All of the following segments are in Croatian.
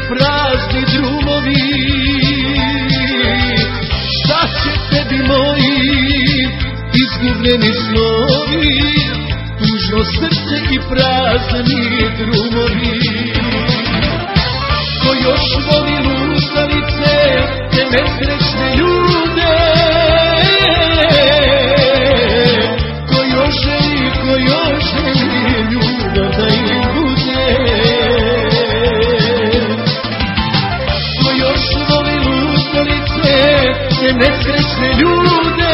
prazni drumovi. Šta će tebi moji izgubljeni snovi, tužno srce i prazni drumovi. Ko još voli lutalice, te nesrećne ljude, ko još želi ljubav da im bude. Ko još voli lutalice, te nesrećne ljude,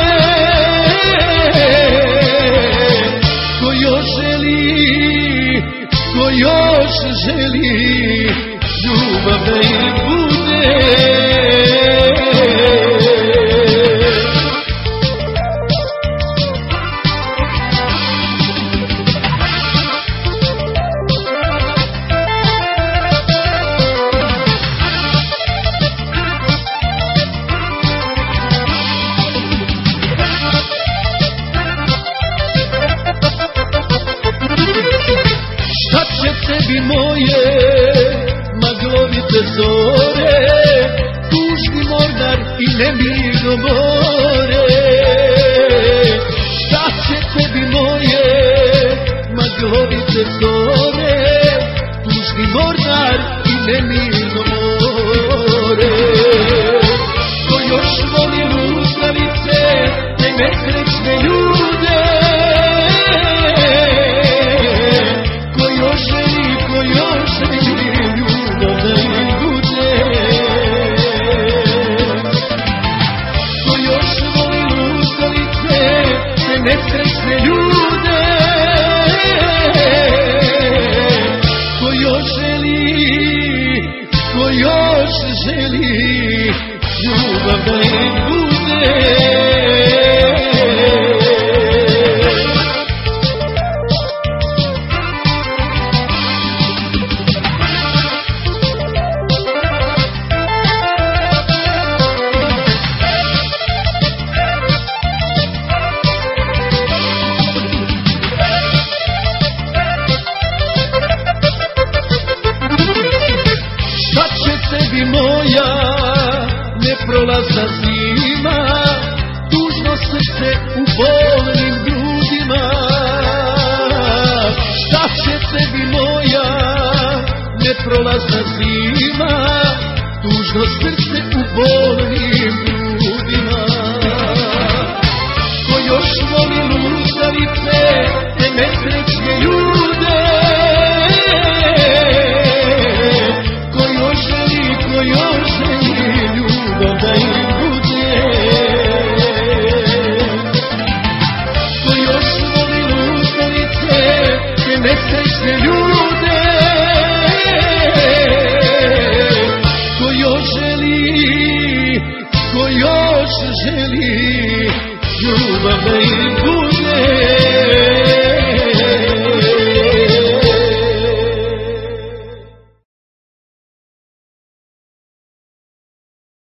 ko još želi ljubav da im bude. Šta će tebi moje maglovite zore, tužni mornar i nemirno more? Šta će tebi moje maglovite zore, tužni mornar i nemirno more? Ko još voli lutalice, te nesrećne ljude, ko još želi ljubav da im bude. Ko još voli lutalice, te nesrećne ljude, ko još želi ljubav da im bude. Šta će tebi moja neprolazna zima, tužno srce u bolnim grudima? Šta će tebi moja neprolazna zima, tužno srce u bolnim grudima? Ko još voli